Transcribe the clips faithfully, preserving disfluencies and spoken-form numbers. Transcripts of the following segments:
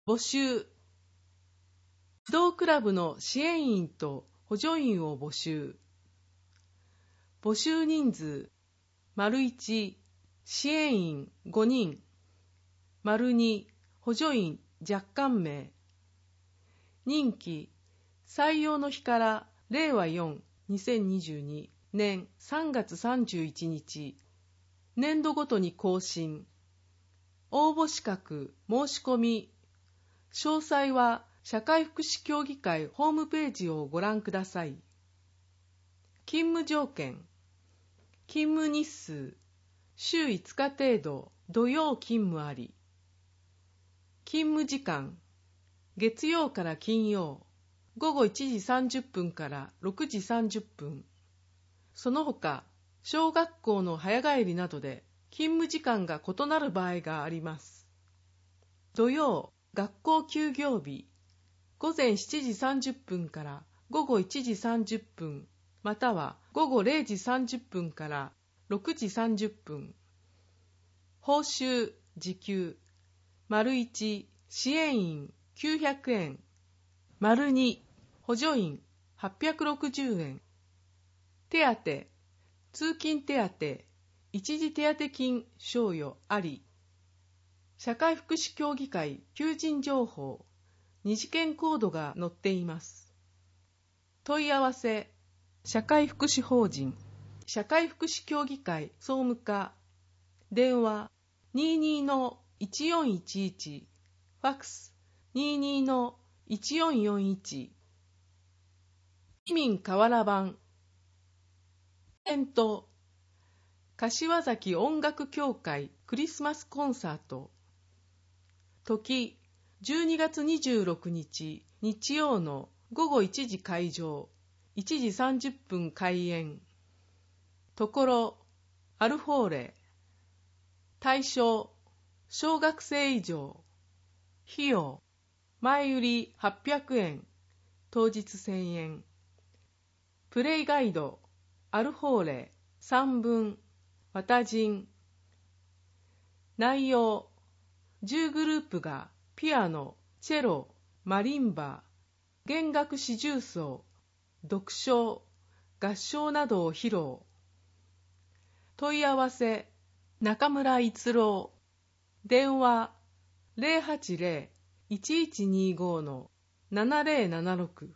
募集。児童クラブの支援員と補助員を募集。募集人数、丸いち、支援員ごにん、丸に、補助員若干名。任期、採用の日かられいわよん、にせんにじゅうにねんさんがつさんじゅういちにち、年度ごとに更新。応募資格、申し込み。詳細は社会福祉協議会ホームページをご覧ください。勤務条件。勤務日数、週いつか程度、土曜勤務あり。勤務時間、月曜から金曜、ごごいちじさんじゅっぷんからろくじさんじゅっぷん。その他、小学校の早帰りなどで勤務時間が異なる場合があります。土曜、学校休業日、ごぜんしちじさんじゅっぷんからごごいちじさんじゅっぷん、またはごごれいじさんじゅっぷんからろくじさんじゅっぷん。報酬、時給、丸いち、支援員きゅうひゃくえん、丸に、補助員はっぴゃくろくじゅうえん。手当、通勤手当、一時手当金賞与あり。社会福祉協議会求人情報、二次元コードが載っています。問い合わせ、社会福祉法人、社会福祉協議会総務課、電話 にじゅうにのいちよんいちいち、ファックス にじゅうにのいちよんよんいち。市民河原版、イベント、柏崎音楽協会クリスマスコンサート。時、じゅうにがつにじゅうろくにち日曜のごごいちじ会場、いちじさんじゅっぷん開演。ところ、アルフォーレ。対象、小学生以上。費用、前売りはっぴゃくえん、当日せんえん。プレイガイド、アルフォーレさんぶん、わたじん。内容、じゅうグループがピアノ、チェロ、マリンバ、弦楽四重奏、独唱、合唱などを披露。問い合わせ、中村逸郎。電話、ゼロはちゼロ いちいちにごのななゼロななろく。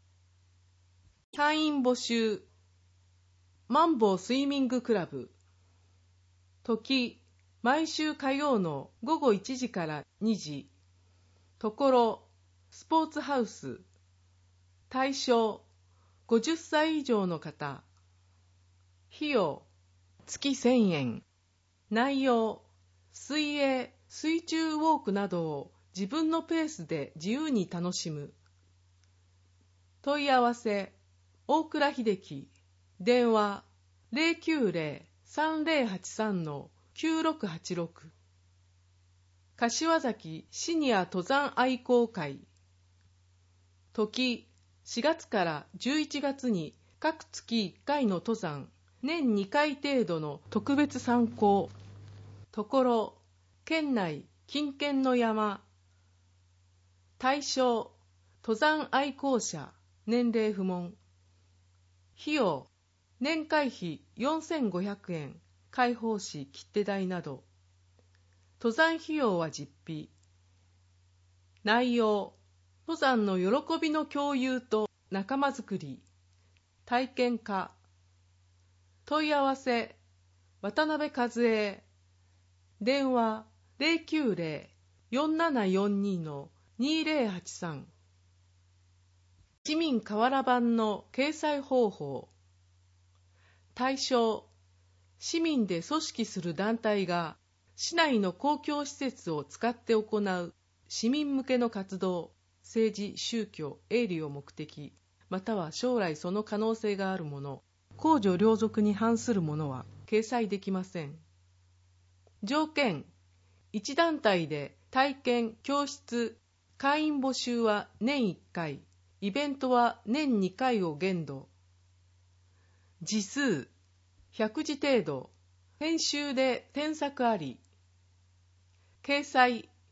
会員募集。マンボウスイミングクラブ。時、毎週火曜のごごいちじからにじ。ところ、スポーツハウス。対象、ごじゅっさい以上の方。費用、月せんえん。内容、水泳、水中ウォークなどを自分のペースで自由に楽しむ。問い合わせ、大倉秀樹。電話、ゼロきゅうゼロ さんゼロはちさんのきゅうろくはちろく。柏崎シニア登山愛好会。時、しがつからじゅういちがつに各月いっかいの登山、年にかい程度の特別参考。ところ、県内近県の山。対象、登山愛好者、年齢不問。費用、年会費よんせんごひゃくえん、開放誌切手代など。登山費用は実費。内容、登山の喜びの共有と仲間づくり。体験家。問い合わせ、渡辺和恵。電話、ゼロきゅうゼロ よんななよんにのにゼロはちさん。市民河原版の掲載方法。対象、市民で組織する団体が市内の公共施設を使って行う市民向けの活動、政治、宗教、営利を目的、または将来その可能性があるもの、公序良俗に反するものは掲載できません。条件、一団体で体験、教室、会員募集は年いっかい、イベントは年にかいを限度。字数、ひゃくじ程度、編集で添削あり。掲載、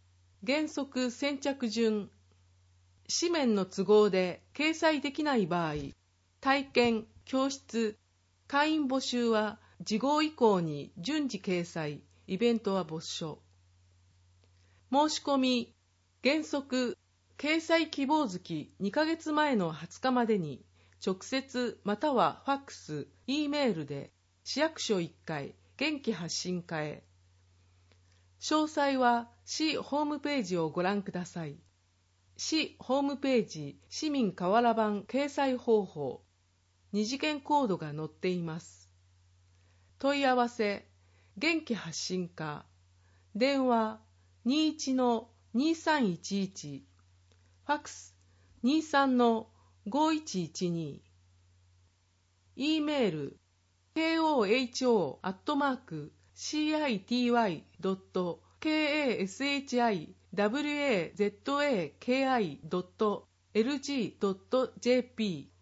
原則先着順。紙面の都合で掲載できない場合、体験、教室、会員募集は次号以降に順次掲載、イベントは没書。申し込み、原則、掲載希望月にかげつまえのはつかまでに、直接またはファックス、Eメールで市役所いっかい、元気発信課へ。詳細は市ホームページをご覧ください。市ホームページ市民河原版掲載方法、二次元コードが載っています。問い合わせ、元気発信課、電話 にいちのにさんいちいち、ファックス にさんのごいちいちに、E メール ケーオーエイチオー アットマーク シーアイティーワイ ドット ケーエーエスエイチアイダブリューエーゼットエーケーアイ ドット エルジー ドット ジェーピー